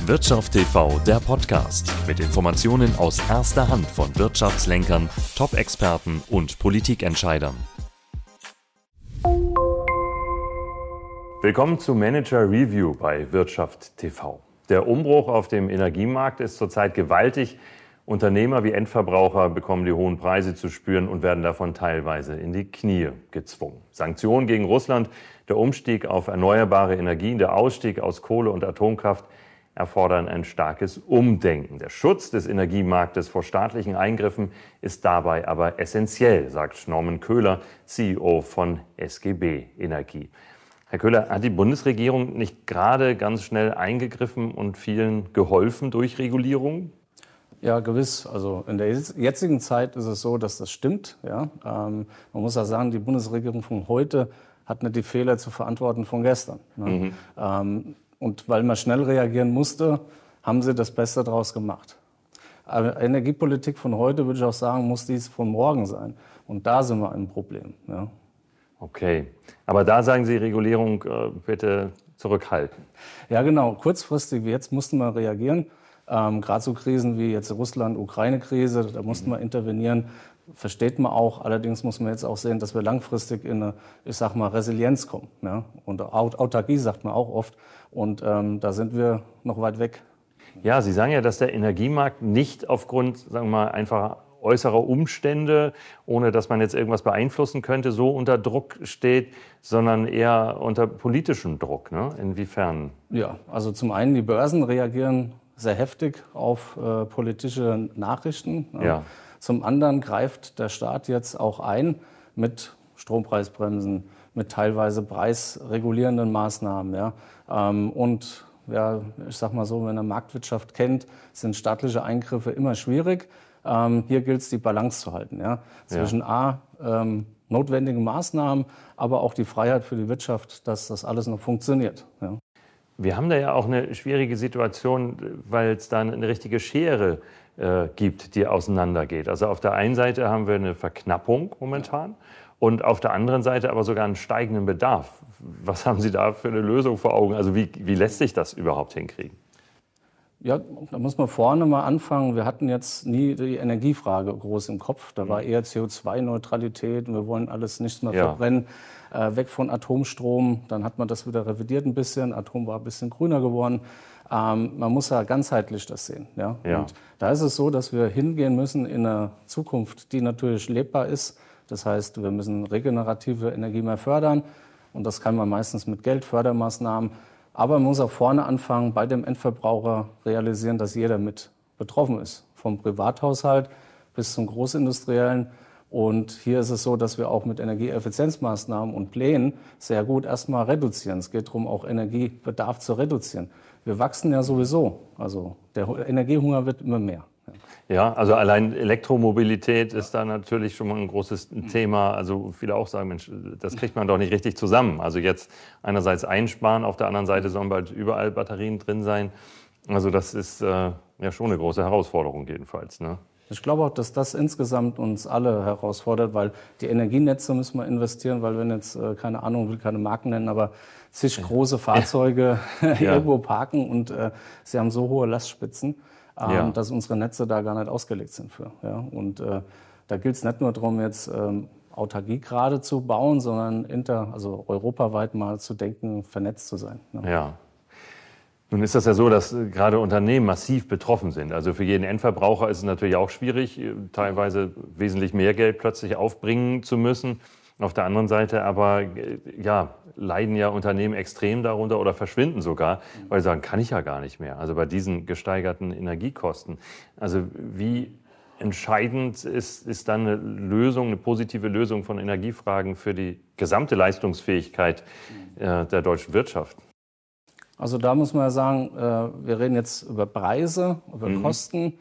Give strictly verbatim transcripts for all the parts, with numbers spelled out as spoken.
Wirtschaft T V, der Podcast mit Informationen aus erster Hand von Wirtschaftslenkern, Top-Experten und Politikentscheidern. Willkommen zu Manager Review bei Wirtschaft T V. Der Umbruch auf dem Energiemarkt ist zurzeit gewaltig. Unternehmer wie Endverbraucher bekommen die hohen Preise zu spüren und werden davon teilweise in die Knie gezwungen. Sanktionen gegen Russland, der Umstieg auf erneuerbare Energien, der Ausstieg aus Kohle und Atomkraft erfordern ein starkes Umdenken. Der Schutz des Energiemarktes vor staatlichen Eingriffen ist dabei aber essentiell, sagt Norman Köhler, C E O von S G B Energie. Herr Köhler, hat die Bundesregierung nicht gerade ganz schnell eingegriffen und vielen geholfen durch Regulierung? Ja, gewiss. Also in der jetzigen Zeit ist es so, dass das stimmt. Ja. Ähm, man muss ja sagen, die Bundesregierung von heute hat nicht die Fehler zu verantworten von gestern. Ne? Mhm. Ähm, und weil man schnell reagieren musste, haben sie das Beste daraus gemacht. Aber Energiepolitik von heute, würde ich auch sagen, muss dies von morgen sein. Und da sind wir ein Problem. Ja. Okay, aber da sagen Sie, Regulierung äh, bitte zurückhalten. Ja, genau. Kurzfristig wie jetzt mussten wir reagieren. Ähm, Gerade so Krisen wie jetzt Russland-Ukraine-Krise, da mussten wir intervenieren. Versteht man auch. Allerdings muss man jetzt auch sehen, dass wir langfristig in eine, ich sag mal, Resilienz kommen. Ja? Und Aut- Autarkie sagt man auch oft. Und ähm, da sind wir noch weit weg. Ja, Sie sagen ja, dass der Energiemarkt nicht aufgrund, sagen wir mal, einfach äußerer Umstände, ohne dass man jetzt irgendwas beeinflussen könnte, so unter Druck steht, sondern eher unter politischem Druck. Ne? Inwiefern? Ja, also zum einen, die Börsen reagieren sehr heftig auf äh, politische Nachrichten. Ja. Ja. Zum anderen greift der Staat jetzt auch ein mit Strompreisbremsen, mit teilweise preisregulierenden Maßnahmen. Ja. Ähm, und ja, ich sag mal so, wenn ihr Marktwirtschaft kennt, sind staatliche Eingriffe immer schwierig. Ähm, hier gilt es, die Balance zu halten. Ja. Zwischen ja. A, ähm, notwendigen Maßnahmen, aber auch die Freiheit für die Wirtschaft, dass das alles noch funktioniert. Ja. Wir haben da ja auch eine schwierige Situation, weil es da eine richtige Schere äh, gibt, die auseinandergeht. Also auf der einen Seite haben wir eine Verknappung momentan und auf der anderen Seite aber sogar einen steigenden Bedarf. Was haben Sie da für eine Lösung vor Augen? Also wie, wie lässt sich das überhaupt hinkriegen? Ja, da muss man vorne mal anfangen. Wir hatten jetzt nie die Energiefrage groß im Kopf. Da war eher C O zwei Neutralität und wir wollen alles nicht mehr ja. verbrennen. Äh, weg von Atomstrom. Dann hat man das wieder revidiert ein bisschen. Atom war ein bisschen grüner geworden. Ähm, man muss ja ganzheitlich das sehen. Ja? Ja. Und da ist es so, dass wir hingehen müssen in eine Zukunft, die natürlich lebbar ist. Das heißt, wir müssen regenerative Energie mehr fördern. Und das kann man meistens mit Geld, Fördermaßnahmen. Aber man muss auch vorne anfangen, bei dem Endverbraucher realisieren, dass jeder mit betroffen ist. Vom Privathaushalt bis zum Großindustriellen. Und hier ist es so, dass wir auch mit Energieeffizienzmaßnahmen und Plänen sehr gut erstmal reduzieren. Es geht darum, auch Energiebedarf zu reduzieren. Wir wachsen ja sowieso. Also der Energiehunger wird immer mehr. Ja, also allein Elektromobilität ist da natürlich schon mal ein großes Thema. Also viele auch sagen, Mensch, das kriegt man doch nicht richtig zusammen. Also jetzt einerseits einsparen, auf der anderen Seite sollen bald überall Batterien drin sein. Also das ist äh, ja schon eine große Herausforderung jedenfalls, ne? Ich glaube auch, dass das insgesamt uns alle herausfordert, weil die Energienetze müssen wir investieren, weil wenn jetzt, äh, keine Ahnung, will keine Marken nennen, aber zig große Fahrzeuge ja. irgendwo parken und äh, sie haben so hohe Lastspitzen, ähm, ja. dass unsere Netze da gar nicht ausgelegt sind für. Ja? Und äh, da gilt es nicht nur darum, jetzt ähm, Autarkie gerade zu bauen, sondern inter, also europaweit mal zu denken, vernetzt zu sein. Ne? Ja. Nun ist das ja so, dass gerade Unternehmen massiv betroffen sind. Also für jeden Endverbraucher ist es natürlich auch schwierig, teilweise wesentlich mehr Geld plötzlich aufbringen zu müssen. Auf der anderen Seite aber ja, leiden ja Unternehmen extrem darunter oder verschwinden sogar, weil sie sagen, kann ich ja gar nicht mehr. Also bei diesen gesteigerten Energiekosten. Also wie entscheidend ist, ist dann eine Lösung, eine positive Lösung von Energiefragen für die gesamte Leistungsfähigkeit äh, der deutschen Wirtschaft? Also da muss man ja sagen, wir reden jetzt über Preise, über mhm. Kosten.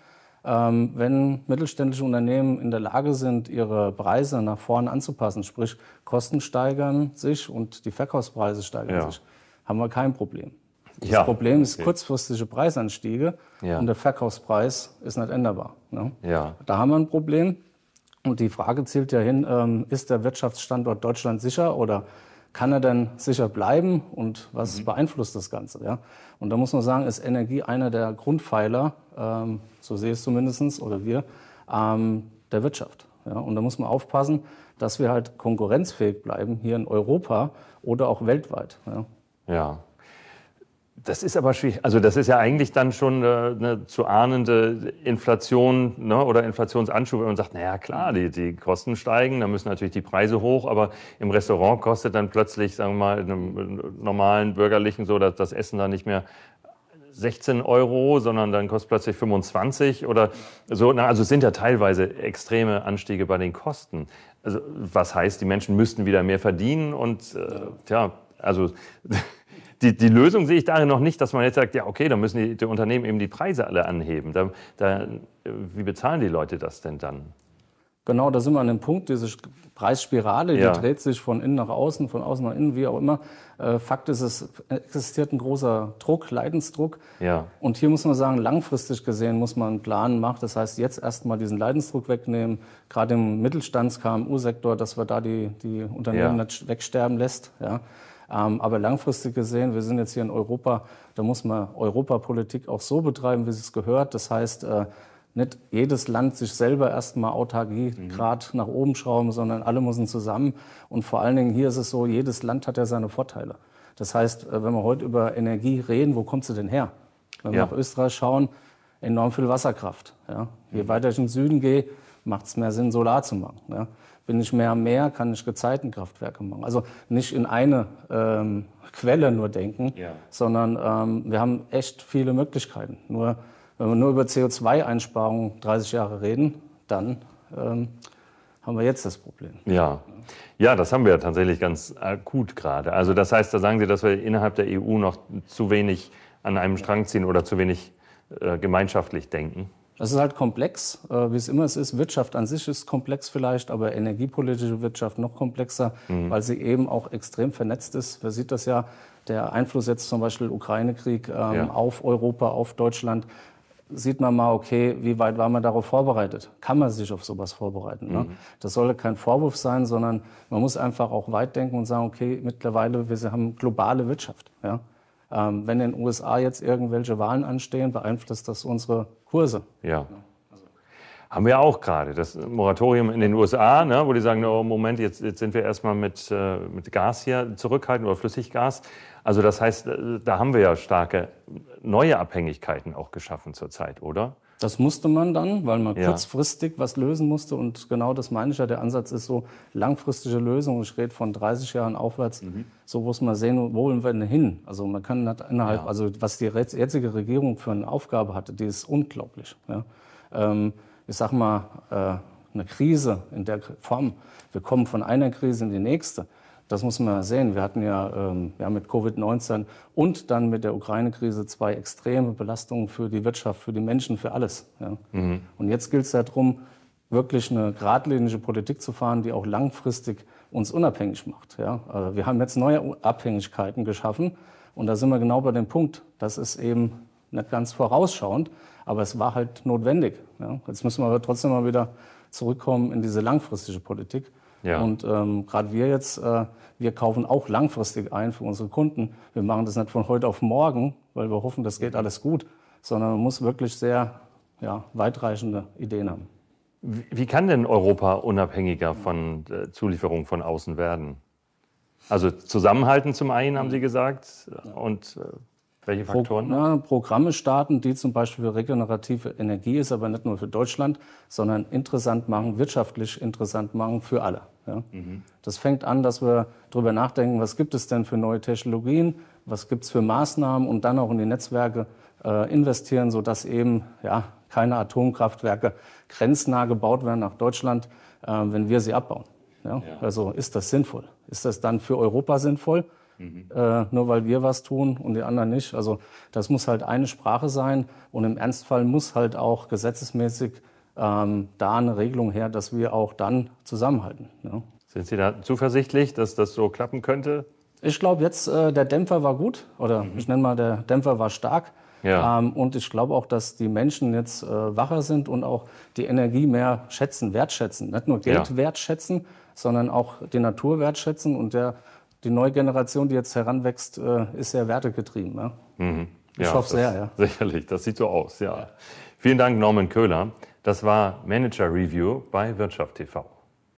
Wenn mittelständische Unternehmen in der Lage sind, ihre Preise nach vorne anzupassen, sprich Kosten steigern sich und die Verkaufspreise steigern ja. sich, haben wir kein Problem. Das ja. Problem ist okay. kurzfristige Preisanstiege ja. und der Verkaufspreis ist nicht änderbar. Ne? Ja. Da haben wir ein Problem. Und die Frage zielt ja hin, ist der Wirtschaftsstandort Deutschland sicher oder kann er denn sicher bleiben und was mhm. beeinflusst das Ganze? Ja? Und da muss man sagen, ist Energie einer der Grundpfeiler, ähm, so sehe ich es zumindest, oder wir, ähm, der Wirtschaft. Ja? Und da muss man aufpassen, dass wir halt konkurrenzfähig bleiben, hier in Europa oder auch weltweit. Ja. ja. Das ist aber schwierig. Also das ist ja eigentlich dann schon äh, eine zu ahnende Inflation, ne, oder Inflationsanschub, wenn man sagt, naja klar, die, die Kosten steigen, dann müssen natürlich die Preise hoch, aber im Restaurant kostet dann plötzlich, sagen wir mal, in einem normalen bürgerlichen so, dass das Essen dann nicht mehr sechzehn Euro, sondern dann kostet plötzlich fünfundzwanzig oder so. Also es sind ja teilweise extreme Anstiege bei den Kosten. Also was heißt, die Menschen müssten wieder mehr verdienen und äh, ja, also Die, die Lösung sehe ich darin noch nicht, dass man jetzt sagt, ja okay, dann müssen die, die Unternehmen eben die Preise alle anheben. Da, da, wie bezahlen die Leute das denn dann? Genau, da sind wir an dem Punkt, diese Preisspirale, die ja. dreht sich von innen nach außen, von außen nach innen, wie auch immer. Äh, Fakt ist, es existiert ein großer Druck, Leidensdruck. Ja. Und hier muss man sagen, langfristig gesehen muss man einen Plan machen. Das heißt, jetzt erstmal diesen Leidensdruck wegnehmen, gerade im Mittelstands-K M U-Sektor, dass wir da die, die Unternehmen ja. nicht wegsterben lässt. Ja. Aber langfristig gesehen, wir sind jetzt hier in Europa, da muss man Europapolitik auch so betreiben, wie es gehört. Das heißt, nicht jedes Land sich selber erstmal Autarkiegrad mhm. nach oben schrauben, sondern alle müssen zusammen. Und vor allen Dingen hier ist es so, jedes Land hat ja seine Vorteile. Das heißt, wenn wir heute über Energie reden, wo kommt sie denn her? Wenn ja. wir nach Österreich schauen, enorm viel Wasserkraft. Ja. Je mhm. weiter ich in den Süden gehe, macht es mehr Sinn, Solar zu machen. Ja. Bin ich mehr am Meer, kann ich Gezeitenkraftwerke machen. Also nicht in eine ähm, Quelle nur denken, ja. sondern ähm, wir haben echt viele Möglichkeiten. Nur, wenn wir nur über C O zwei Einsparungen dreißig Jahre reden, dann ähm, haben wir jetzt das Problem. Ja. ja, das haben wir ja tatsächlich ganz akut gerade. Also das heißt, da sagen Sie, dass wir innerhalb der E U noch zu wenig an einem Strang ziehen oder zu wenig äh, gemeinschaftlich denken. Das ist halt komplex, wie es immer ist. Wirtschaft an sich ist komplex vielleicht, aber energiepolitische Wirtschaft noch komplexer, mhm. weil sie eben auch extrem vernetzt ist. Man sieht das ja, der Einfluss jetzt zum Beispiel Ukraine-Krieg ähm, ja. auf Europa, auf Deutschland. Sieht man mal, okay, wie weit war man darauf vorbereitet? Kann man sich auf sowas vorbereiten? Mhm. Ne? Das soll kein Vorwurf sein, sondern man muss einfach auch weit denken und sagen, okay, mittlerweile, wir haben globale Wirtschaft. Ja? Ähm, wenn in den U S A jetzt irgendwelche Wahlen anstehen, beeinflusst das unsere Kurse. Ja. Also. Haben wir auch gerade. Das Moratorium in den U S A, ne, wo die sagen, oh, Moment, jetzt, jetzt sind wir erstmal mit, äh, mit Gas hier zurückhaltend oder Flüssiggas. Also das heißt, da haben wir ja starke neue Abhängigkeiten auch geschaffen zurzeit, oder? Das musste man dann, weil man ja. kurzfristig was lösen musste. Und genau das meine ich ja. Der Ansatz ist so langfristige Lösung. Ich rede von dreißig Jahren aufwärts. Mhm. So muss man sehen, wo wollen wir denn hin? Also man kann nicht innerhalb, ja. also was die jetzige Regierung für eine Aufgabe hatte, die ist unglaublich. Ja. Ähm, ich sag mal, äh, eine Krise in der Form. Wir kommen von einer Krise in die nächste. Das muss man sehen. Wir hatten ja, ähm, ja mit Covid neunzehn und dann mit der Ukraine-Krise zwei extreme Belastungen für die Wirtschaft, für die Menschen, für alles. Ja. Mhm. Und jetzt gilt es darum, wirklich eine geradlinige Politik zu fahren, die auch langfristig uns unabhängig macht. Ja. Also wir haben jetzt neue Abhängigkeiten geschaffen und da sind wir genau bei dem Punkt. Das ist eben nicht ganz vorausschauend, aber es war halt notwendig. Ja. Jetzt müssen wir aber trotzdem mal wieder zurückkommen in diese langfristige Politik. Ja. Und ähm, gerade wir jetzt, äh, wir kaufen auch langfristig ein für unsere Kunden. Wir machen das nicht von heute auf morgen, weil wir hoffen, das geht alles gut, sondern man muss wirklich sehr ja, weitreichende Ideen haben. Wie, wie kann denn Europa unabhängiger von äh, Zulieferungen von außen werden? Also zusammenhalten zum einen, haben Sie gesagt, und äh, welche Faktoren? Pro, na, Programme starten, die zum Beispiel für regenerative Energie ist, aber nicht nur für Deutschland, sondern interessant machen, wirtschaftlich interessant machen für alle. Ja? Mhm. Das fängt an, dass wir darüber nachdenken, was gibt es denn für neue Technologien, was gibt es für Maßnahmen und dann auch in die Netzwerke äh, investieren, sodass eben ja, keine Atomkraftwerke grenznah gebaut werden nach Deutschland, äh, wenn wir sie abbauen. Ja? Ja. Also ist das sinnvoll? Ist das dann für Europa sinnvoll? Mhm. Äh, nur weil wir was tun und die anderen nicht. Also das muss halt eine Sprache sein und im Ernstfall muss halt auch gesetzesmäßig ähm, da eine Regelung her, dass wir auch dann zusammenhalten. Ja. Sind Sie da zuversichtlich, dass das so klappen könnte? Ich glaube jetzt, äh, der Dämpfer war gut oder mhm. ich nenne mal, der Dämpfer war stark. Ja. Ähm, und ich glaube auch, dass die Menschen jetzt äh, wacher sind und auch die Energie mehr schätzen, wertschätzen. Nicht nur Geld ja. wertschätzen, sondern auch die Natur wertschätzen und der die neue Generation, die jetzt heranwächst, äh, ist sehr wertegetrieben. Ja? Mhm. Ich ja, hoffe sehr, ja. Sicherlich, das sieht so aus, ja. ja. Vielen Dank, Norman Köhler. Das war Manager Review bei Wirtschaft T V.